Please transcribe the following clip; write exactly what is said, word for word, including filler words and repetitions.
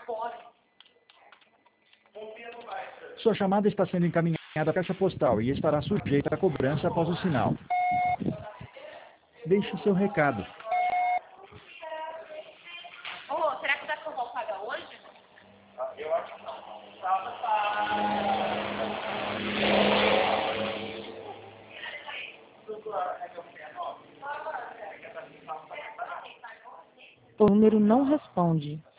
Sua chamada está sendo encaminhada à caixa postal e estará sujeita a cobrança após o sinal. Deixe seu recado. Ô, será que dá pra eu pagar hoje? Eu acho que não. Tá, tá. O número não responde.